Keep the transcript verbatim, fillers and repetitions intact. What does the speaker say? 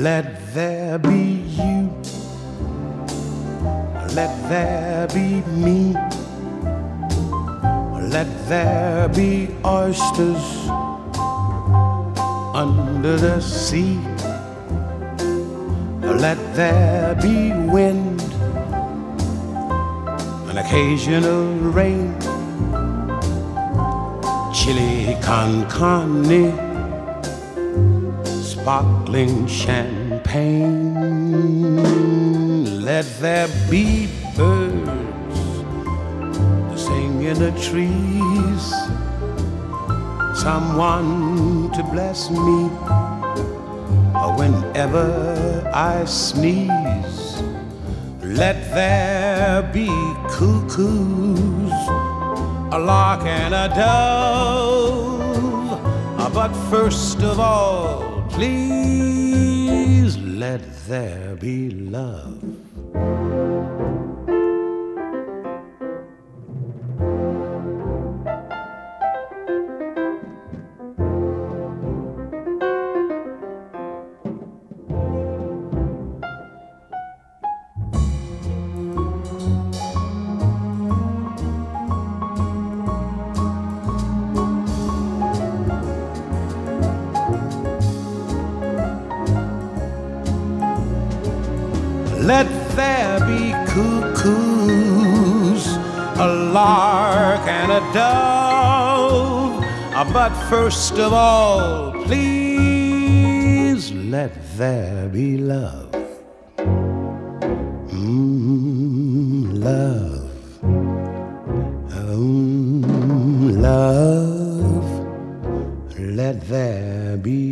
Let there be you, let there be me, let there be oysters under the sea, let there be wind, an occasional rain, chili con carne, sparkling champagne. Let there be birds to sing in the trees, someone to bless me whenever I sneeze. Let there be cuckoos, a lark and a dove, but first of all, please let there be love. Let there be cuckoos, a lark and a dove, but first of all, please let there be love. Mm, love, mm, love, let there be